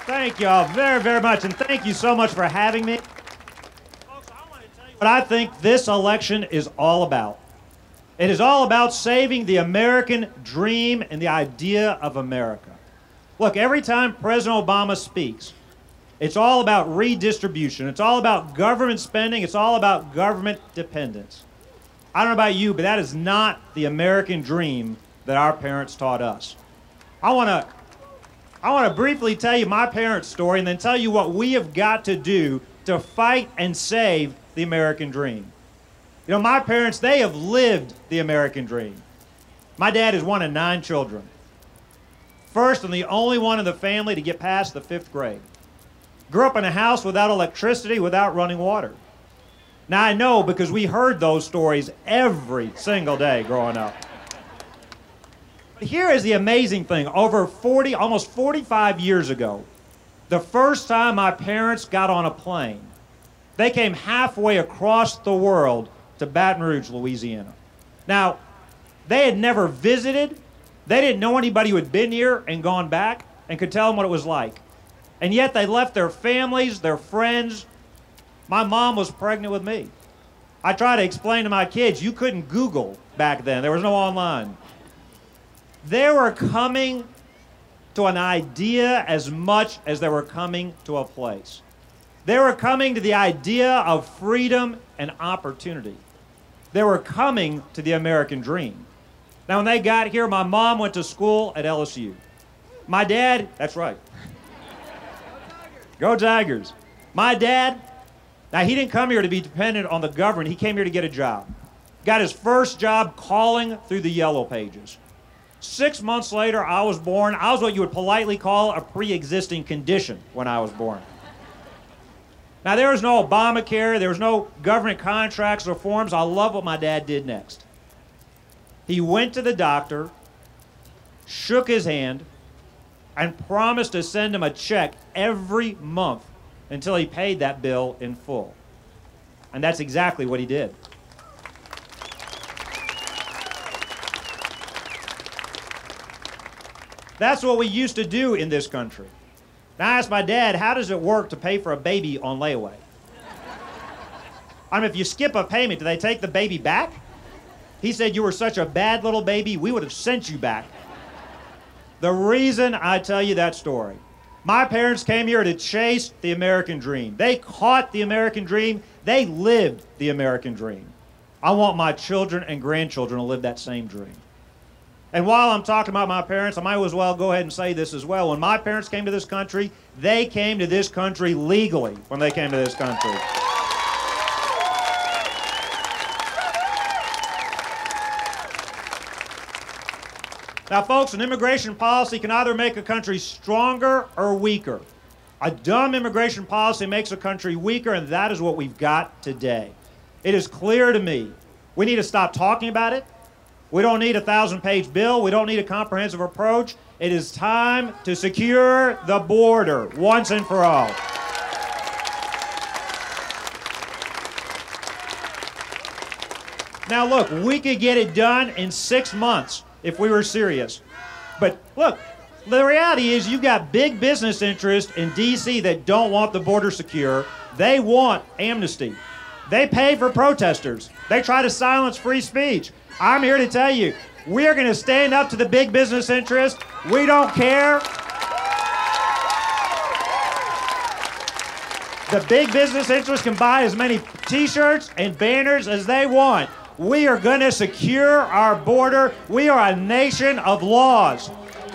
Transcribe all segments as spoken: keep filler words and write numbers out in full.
Thank you all very, very much, and thank you so much for having me. Folks, I want to tell you what I think this election is all about. It is all about saving the American dream and the idea of America. Look, every time President Obama speaks, it's all about redistribution. It's all about government spending. It's all about government dependence. I don't know about you, but that is not the American dream that our parents taught us. I want to I want to briefly tell you my parents' story and then tell you what we have got to do to fight and save the American dream. You know, my parents, they have lived the American dream. My dad is one of nine children. First and the only one in the family to get past the fifth grade. Grew up in a house without electricity, without running water. Now I know because we heard those stories every single day growing up. But here is the amazing thing. Over forty, almost forty-five years ago, the first time my parents got on a plane, they came halfway across the world to Baton Rouge, Louisiana. Now, they had never visited. They didn't know anybody who had been here and gone back and could tell them what it was like. And yet they left their families, their friends. My mom was pregnant with me. I try to explain to my kids, you couldn't Google back then. There was no online. They were coming to an idea as much as they were coming to a place. They were coming to the idea of freedom and opportunity. They were coming to the American dream. Now, when they got here, my mom went to school at L S U. My dad, that's right. Go Tigers. My dad, now he didn't come here to be dependent on the government. He came here to get a job. Got his first job calling through the Yellow Pages. Six months later, I was born. I was what you would politely call a pre-existing condition when I was born. Now, there was no Obamacare. There was no government contracts or forms. I love what my dad did next. He went to the doctor, shook his hand, and promised to send him a check every month until he paid that bill in full. And that's exactly what he did. That's what we used to do in this country. Now, I asked my dad, how does it work to pay for a baby on layaway? I mean, if you skip a payment, do they take the baby back? He said, you were such a bad little baby, we would have sent you back. The reason I tell you that story, my parents came here to chase the American dream. They caught the American dream. They lived the American dream. I want my children and grandchildren to live that same dream. And while I'm talking about my parents, I might as well go ahead and say this as well. When my parents came to this country, they came to this country legally when they came to this country. Now, folks, an immigration policy can either make a country stronger or weaker. A dumb immigration policy makes a country weaker, and that is what we've got today. It is clear to me we need to stop talking about it. We don't need a thousand-page bill. We don't need a comprehensive approach. It is time to secure the border once and for all. Now, look, we could get it done in six months if we were serious. But look, the reality is you've got big business interests in D C that don't want the border secure. They want amnesty. They pay for protesters. They try to silence free speech. I'm here to tell you, we are going to stand up to the big business interests. We don't care. The big business interests can buy as many t-shirts and banners as they want. We are going to secure our border. We are a nation of laws.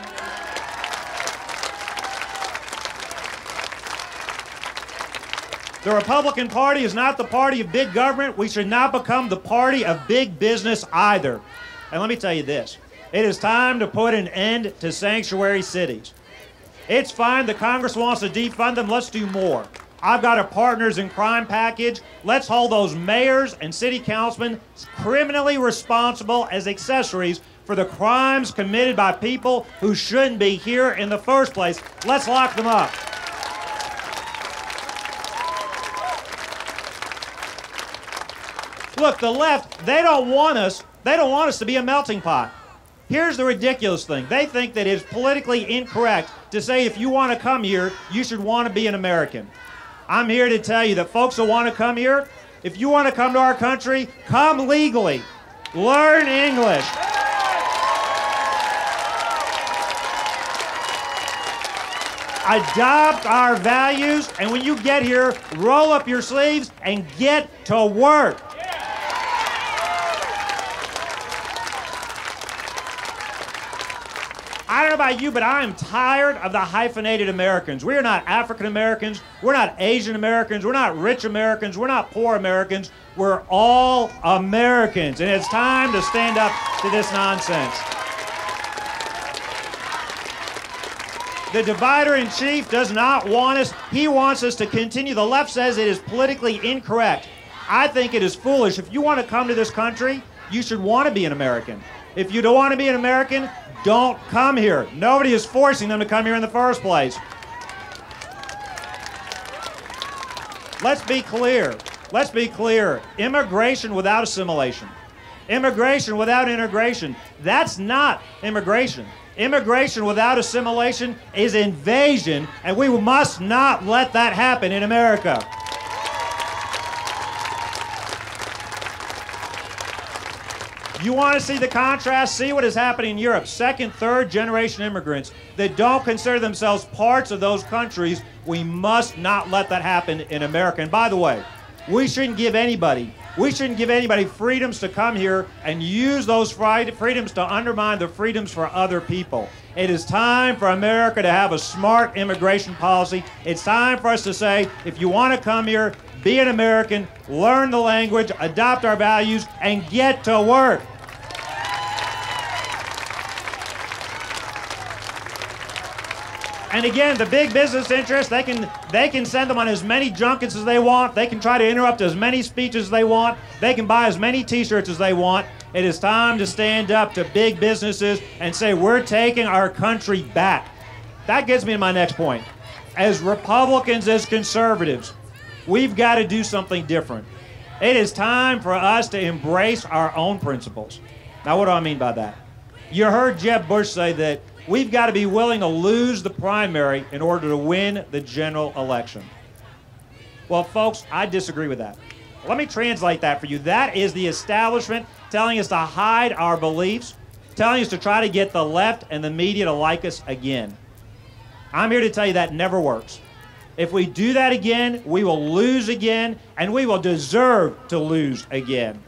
The Republican Party is not the party of big government. We should not become the party of big business either. And let me tell you this. It is time to put an end to sanctuary cities. It's fine that Congress wants to defund them. Let's do more. I've got a partners in crime package. Let's hold those mayors and city councilmen criminally responsible as accessories for the crimes committed by people who shouldn't be here in the first place. Let's lock them up. Look, the left, they don't want us, they don't want us to be a melting pot. Here's the ridiculous thing. They think that it's politically incorrect to say if you want to come here, you should want to be an American. I'm here to tell you that folks that want to come here, if you want to come to our country, come legally. Learn English. Adopt our values, and when you get here, roll up your sleeves and get to work. I don't know about you, but I am tired of the hyphenated Americans. We are not African Americans. We're not Asian Americans. We're not rich Americans. We're not poor Americans. We're all Americans, and it's time to stand up to this nonsense. The divider-in-chief does not want us. He wants us to continue. The left says it is politically incorrect. I think it is foolish. If you want to come to this country, you should want to be an American. If you don't want to be an American, don't come here. Nobody is forcing them to come here in the first place. Let's be clear. Let's be clear. Immigration without assimilation. Immigration without integration. That's not immigration. Immigration without assimilation is invasion, and we must not let that happen in America. You want to see the contrast? See what is happening in Europe. Second, third generation immigrants that don't consider themselves parts of those countries. We must not let that happen in America. And by the way, we shouldn't give anybody, we shouldn't give anybody freedoms to come here and use those freedoms to undermine the freedoms for other people. It is time for America to have a smart immigration policy. It's time for us to say, if you want to come here, be an American, learn the language, adopt our values, and get to work. And again, the big business interests, they can, they can send them on as many junkets as they want. They can try to interrupt as many speeches as they want. They can buy as many t-shirts as they want. It is time to stand up to big businesses and say, we're taking our country back. That gets me to my next point. As Republicans, as conservatives, we've got to do something different. It is time for us to embrace our own principles. Now, what do I mean by that? You heard Jeb Bush say that we've got to be willing to lose the primary in order to win the general election. Well, folks, I disagree with that. Let me translate that for you. That is the establishment telling us to hide our beliefs, telling us to try to get the left and the media to like us again. I'm here to tell you that never works. If we do that again, we will lose again, and we will deserve to lose again.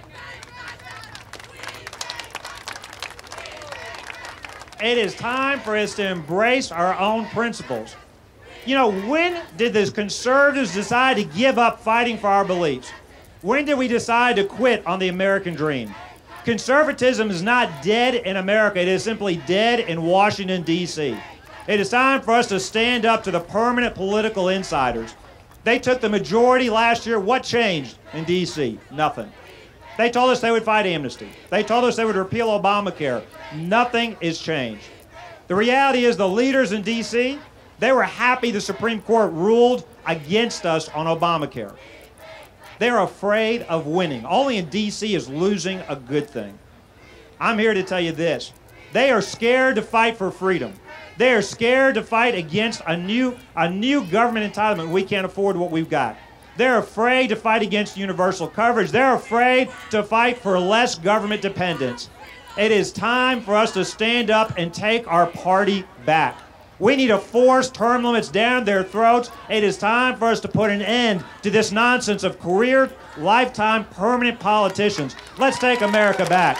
It is time for us to embrace our own principles. You know, when did the conservatives decide to give up fighting for our beliefs? When did we decide to quit on the American dream? Conservatism is not dead in America. It is simply dead in Washington, D C It is time for us to stand up to the permanent political insiders. They took the majority last year. What changed in D C? Nothing. They told us they would fight amnesty. They told us they would repeal Obamacare. Nothing is changed. The reality is the leaders in D C, they were happy the Supreme Court ruled against us on Obamacare. They're afraid of winning. Only in D C is losing a good thing. I'm here to tell you this. They are scared to fight for freedom. They are scared to fight against a new, a new government entitlement. We can't afford what we've got. They're afraid to fight against universal coverage. They're afraid to fight for less government dependence. It is time for us to stand up and take our party back. We need to force term limits down their throats. It is time for us to put an end to this nonsense of career, lifetime, permanent politicians. Let's take America back.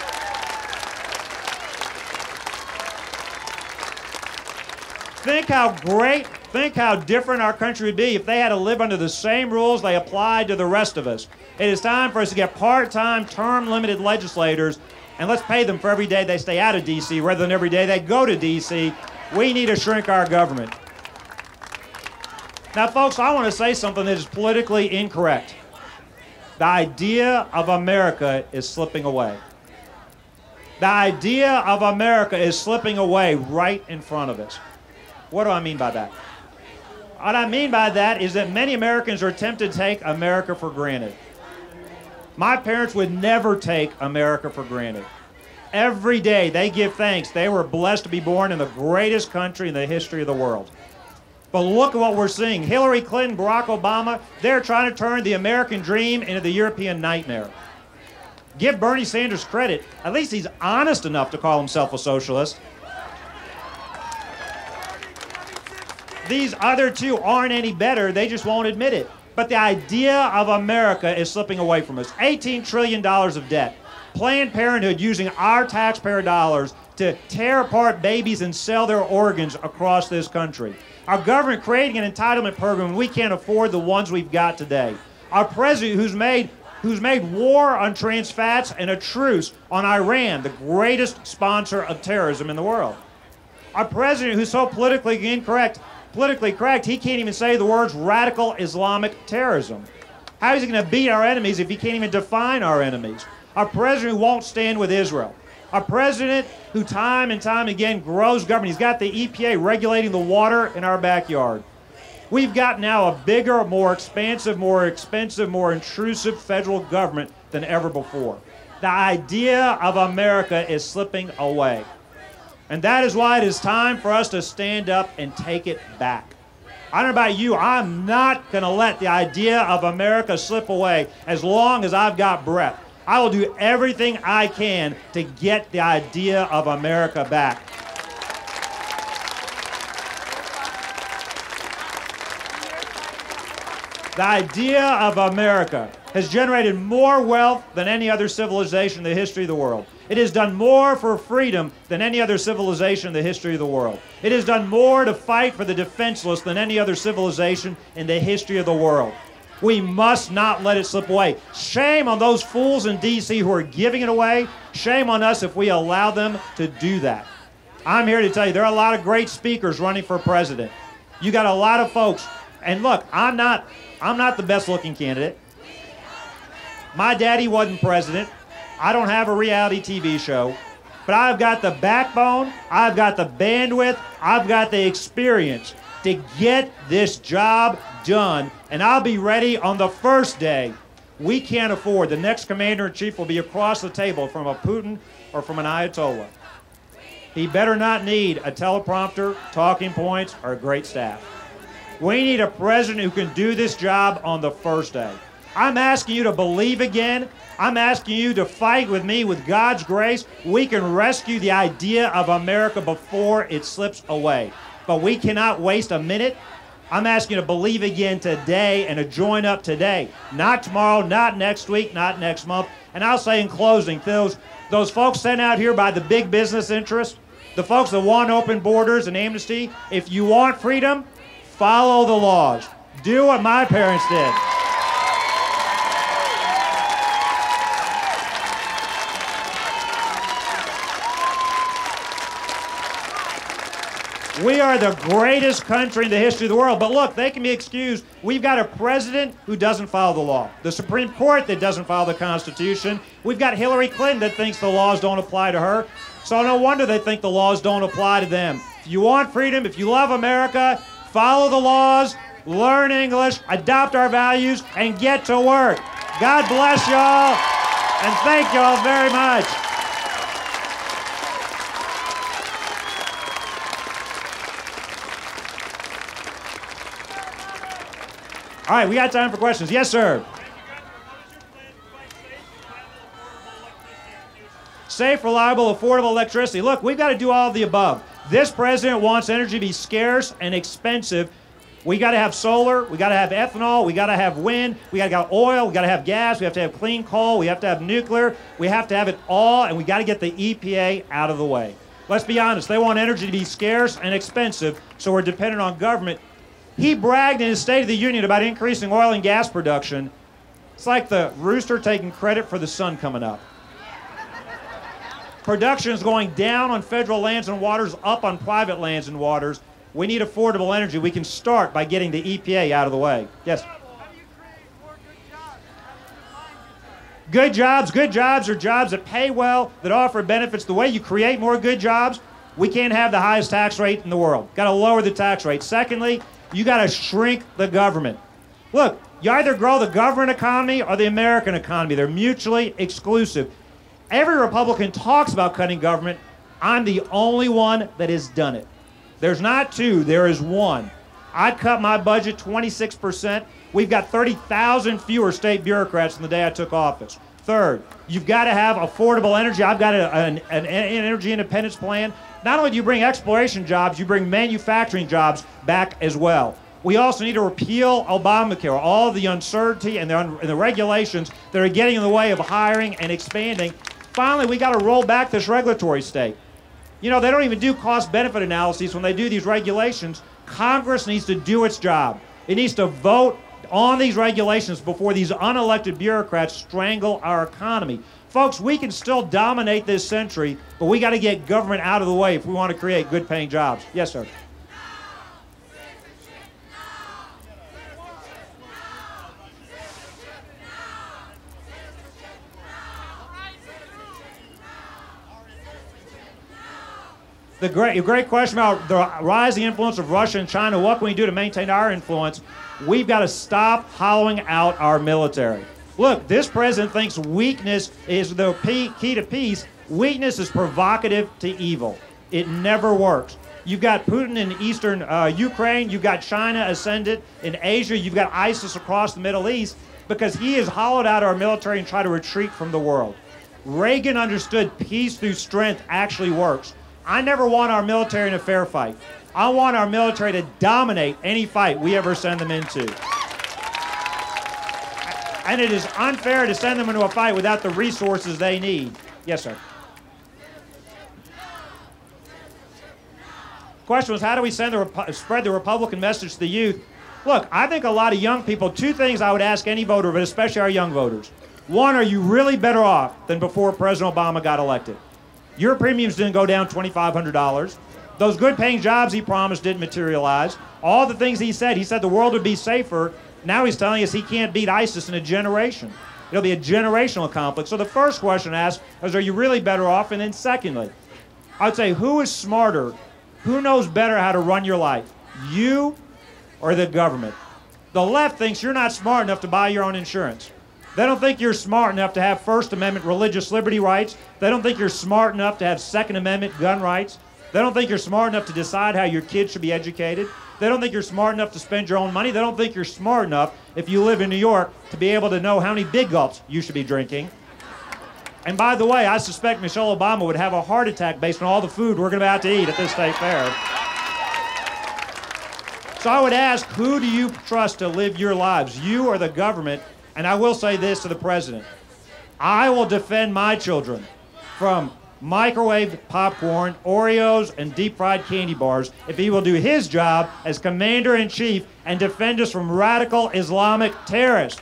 Think how great, think how different our country would be if they had to live under the same rules they applied to the rest of us. It is time for us to get part-time, term-limited legislators, and let's pay them for every day they stay out of D C rather than every day they go to D C We need to shrink our government. Now, folks, I want to say something that is politically incorrect. The idea of America is slipping away. The idea of America is slipping away right in front of us. What do I mean by that? What I mean by that is that many Americans are tempted to take America for granted. My parents would never take America for granted. Every day they give thanks. They were blessed to be born in the greatest country in the history of the world. But look at what we're seeing. Hillary Clinton, Barack Obama, they're trying to turn the American dream into the European nightmare. Give Bernie Sanders credit. At least he's honest enough to call himself a socialist. These other two aren't any better. They just won't admit it. But the idea of America is slipping away from us. eighteen trillion dollars of debt. Planned Parenthood using our taxpayer dollars to tear apart babies and sell their organs across this country. Our government creating an entitlement program when we can't afford the ones we've got today. Our president who's made, who's made war on trans fats and a truce on Iran, the greatest sponsor of terrorism in the world. Our president who's so politically incorrect, politically correct, he can't even say the words radical Islamic terrorism. How is he going to beat our enemies if he can't even define our enemies? Our president who won't stand with Israel. Our president who time and time again grows government. He's got the E P A regulating the water in our backyard. We've got now a bigger, more expansive, more expensive, more intrusive federal government than ever before. The idea of America is slipping away. And that is why it is time for us to stand up and take it back. I don't know about you, I'm not going to let the idea of America slip away as long as I've got breath. I will do everything I can to get the idea of America back. The idea of America has generated more wealth than any other civilization in the history of the world. It has done more for freedom than any other civilization in the history of the world. It has done more to fight for the defenseless than any other civilization in the history of the world. We must not let it slip away. Shame on those fools in D C who are giving it away. Shame on us if we allow them to do that. I'm here to tell you, there are a lot of great speakers running for president. You got a lot of folks. And look, I'm not, I'm not the best looking candidate. My daddy wasn't president. I don't have a reality T V show. But I've got the backbone, I've got the bandwidth, I've got the experience to get this job done, and I'll be ready on the first day. We can't afford. The next commander-in-chief will be across the table from a Putin or from an Ayatollah. He better not need a teleprompter, talking points, or a great staff. We need a president who can do this job on the first day. I'm asking you to believe again. I'm asking you to fight with me with God's grace. We can rescue the idea of America before it slips away. But we cannot waste a minute. I'm asking you to believe again today and to join up today. Not tomorrow, not next week, not next month. And I'll say in closing, those, those folks sent out here by the big business interests, the folks that want open borders and amnesty, if you want freedom, follow the laws. Do what my parents did. We are the greatest country in the history of the world. But look, they can be excused. We've got a president who doesn't follow the law. The Supreme Court that doesn't follow the Constitution. We've got Hillary Clinton that thinks the laws don't apply to her. So no wonder they think the laws don't apply to them. If you want freedom, if you love America, follow the laws, learn English, adopt our values, and get to work. God bless y'all, and thank y'all very much. All right, we got time for questions. Yes, sir. Safe, reliable, affordable electricity. Look, we've got to do all of the above. This president wants energy to be scarce and expensive. We got to have solar, we got to have ethanol, we got to have wind, we got to have oil, we got to have gas, we have to have clean coal, we have to have nuclear, we have to have it all, and we got to get the E P A out of the way. Let's be honest, they want energy to be scarce and expensive, so we're dependent on government. He bragged in his State of the Union about increasing oil and gas production. It's like the rooster taking credit for the sun coming up. Production is going down on federal lands and waters, up on private lands and waters. We need affordable energy. We can start by getting the E P A out of the way. Yes? Good jobs. Good jobs are jobs that pay well, that offer benefits. The way you create more good jobs, we can't have the highest tax rate in the world. Got to lower the tax rate. Secondly, you got to shrink the government. Look, you either grow the government economy or the American economy. They're mutually exclusive. Every Republican talks about cutting government. I'm the only one that has done it. There's not two, there is one. I cut my budget twenty-six percent. We've got thirty thousand fewer state bureaucrats than the day I took office. Third, you've got to have affordable energy. I've got a, an, an energy independence plan. Not only do you bring exploration jobs, you bring manufacturing jobs back as well. We also need to repeal Obamacare, all the uncertainty and the, and the regulations that are getting in the way of hiring and expanding. Finally, we got to roll back this regulatory state. You know, they don't even do cost-benefit analyses when they do these regulations. Congress needs to do its job. It needs to vote on these regulations before these unelected bureaucrats strangle our economy. Folks, we can still dominate this century, but we got to get government out of the way if we want to create good-paying jobs. Yes, sir. The great, great question about the rising influence of Russia and China. What can we do to maintain our influence? We've got to stop hollowing out our military. Look, this president thinks weakness is the key to peace. Weakness is provocative to evil. It never works. You've got Putin in eastern uh, Ukraine. You've got China ascended in Asia. You've got ISIS across the Middle East because he has hollowed out our military and tried to retreat from the world. Reagan understood peace through strength actually works. I never want our military in a fair fight. I want our military to dominate any fight we ever send them into. And it is unfair to send them into a fight without the resources they need. Yes, sir. Question was, how do we send the spread the Republican message to the youth? Look, I think a lot of young people, two things I would ask any voter, but especially our young voters. One, are you really better off than before President Obama got elected? Your premiums didn't go down twenty-five hundred dollars. Those good-paying jobs he promised didn't materialize. All the things he said, he said the world would be safer. Now he's telling us he can't beat ISIS in a generation. It'll be a generational conflict. So the first question asked is, are you really better off? And then secondly, I would say, who is smarter? Who knows better how to run your life? You or the government? The left thinks you're not smart enough to buy your own insurance. They don't think you're smart enough to have First Amendment religious liberty rights. They don't think you're smart enough to have Second Amendment gun rights. They don't think you're smart enough to decide how your kids should be educated. They don't think you're smart enough to spend your own money. They don't think you're smart enough, if you live in New York, to be able to know how many big gulps you should be drinking. And by the way, I suspect Michelle Obama would have a heart attack based on all the food we're about to eat at this state fair. So I would ask, who do you trust to live your lives, you or the government? And I will say this to the president. I will defend my children from microwave popcorn, Oreos, and deep-fried candy bars if he will do his job as commander-in-chief and defend us from radical Islamic terrorists.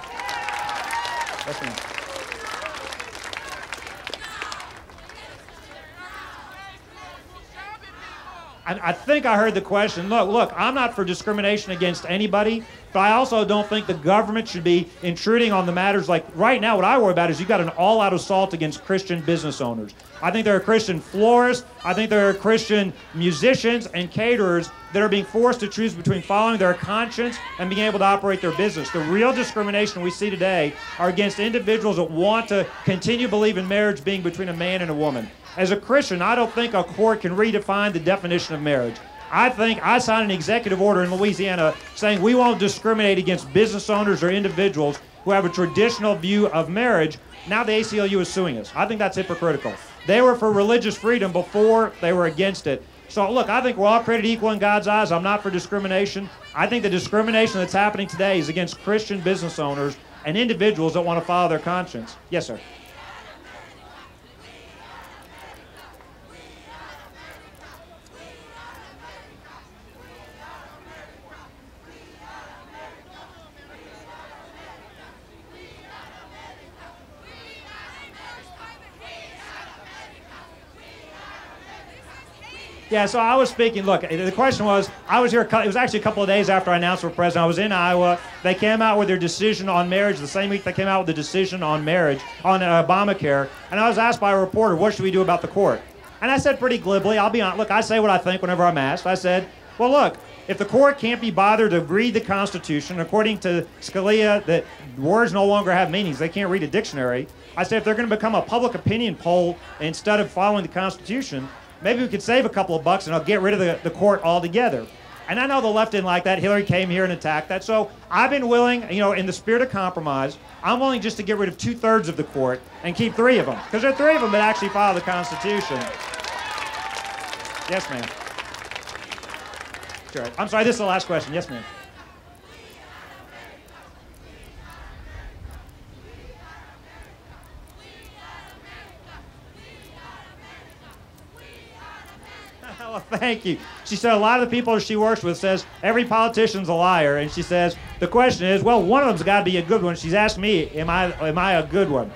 I, I think I heard the question. Look, look, I'm not for discrimination against anybody, but I also don't think the government should be intruding on the matters. Like right now, what I worry about is you've got an all-out assault against Christian business owners. I think there are Christian florists. I think there are Christian musicians and caterers that are being forced to choose between following their conscience and being able to operate their business. The real discrimination we see today are against individuals that want to continue to believe in marriage being between a man and a woman. As a Christian, I don't think a court can redefine the definition of marriage. I think I signed an executive order in Louisiana saying we won't discriminate against business owners or individuals who have a traditional view of marriage. Now the A C L U is suing us. I think that's hypocritical. They were for religious freedom before they were against it. So look, I think we're all created equal in God's eyes. I'm not for discrimination. I think the discrimination that's happening today is against Christian business owners and individuals that want to follow their conscience. Yes, sir. Yeah, so I was speaking, look, the question was, I was here, it was actually a couple of days after I announced for president. I was in Iowa. They came out with their decision on marriage. The same week they came out with the decision on marriage, on uh, Obamacare. And I was asked by a reporter, what should we do about the court? And I said pretty glibly, I'll be honest, look, I say what I think whenever I'm asked. I said, well, look, if the court can't be bothered to read the Constitution, according to Scalia, that words no longer have meanings, they can't read a dictionary, I said if they're going to become a public opinion poll instead of following the Constitution, maybe we could save a couple of bucks and I'll get rid of the, the court altogether. And I know the left didn't like that. Hillary came here and attacked that. So I've been willing, you know, in the spirit of compromise, I'm willing just to get rid of two-thirds of the court and keep three of them. Because there are three of them that actually follow the Constitution. Yes, ma'am. Sure. I'm sorry, this is the last question. Yes, ma'am. Well, thank you. She said a lot of the people she works with says every politician's a liar, and she says the question is, well, one of them's got to be a good one. She's asked me, am I am I a good one?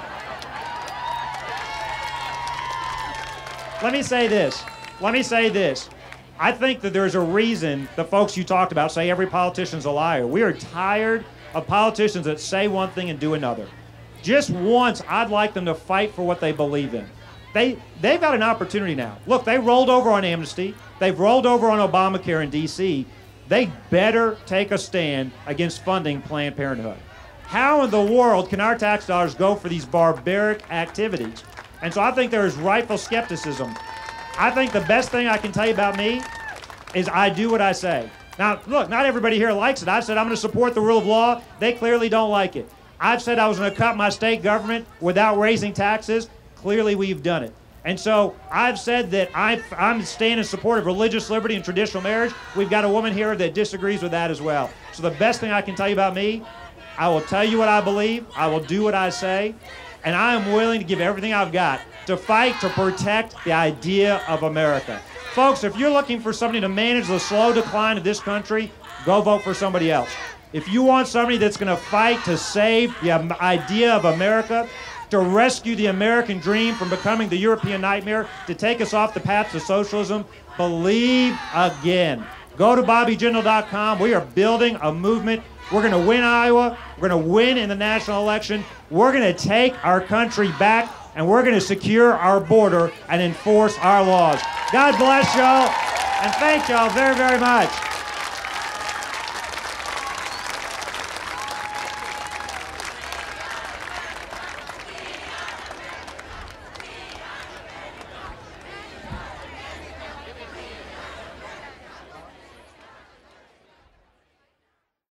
Let me say this. Let me say this. I think that there's a reason the folks you talked about say every politician's a liar. We are tired of politicians that say one thing and do another. Just once, I'd like them to fight for what they believe in. They, they've got an opportunity now. Look, they rolled over on amnesty. They've rolled over on Obamacare in D C. They better take a stand against funding Planned Parenthood. How in the world can our tax dollars go for these barbaric activities? And so I think there is rightful skepticism. I think the best thing I can tell you about me is I do what I say. Now, look, not everybody here likes it. I've said I'm going to support the rule of law. They clearly don't like it. I've said I was going to cut my state government without raising taxes. Clearly, we've done it. And so I've said that I, I'm staying in support of religious liberty and traditional marriage. We've got a woman here that disagrees with that as well. So the best thing I can tell you about me, I will tell you what I believe. I will do what I say. And I am willing to give everything I've got to fight to protect the idea of America. Folks, if you're looking for somebody to manage the slow decline of this country, go vote for somebody else. If you want somebody that's going to fight to save the idea of America, to rescue the American dream from becoming the European nightmare, to take us off the path to socialism, believe again. Go to Bobby Jindal dot com. We are building a movement. We're going to win Iowa. We're going to win in the national election. We're going to take our country back, and we're going to secure our border and enforce our laws. God bless y'all, and thank y'all very, very much.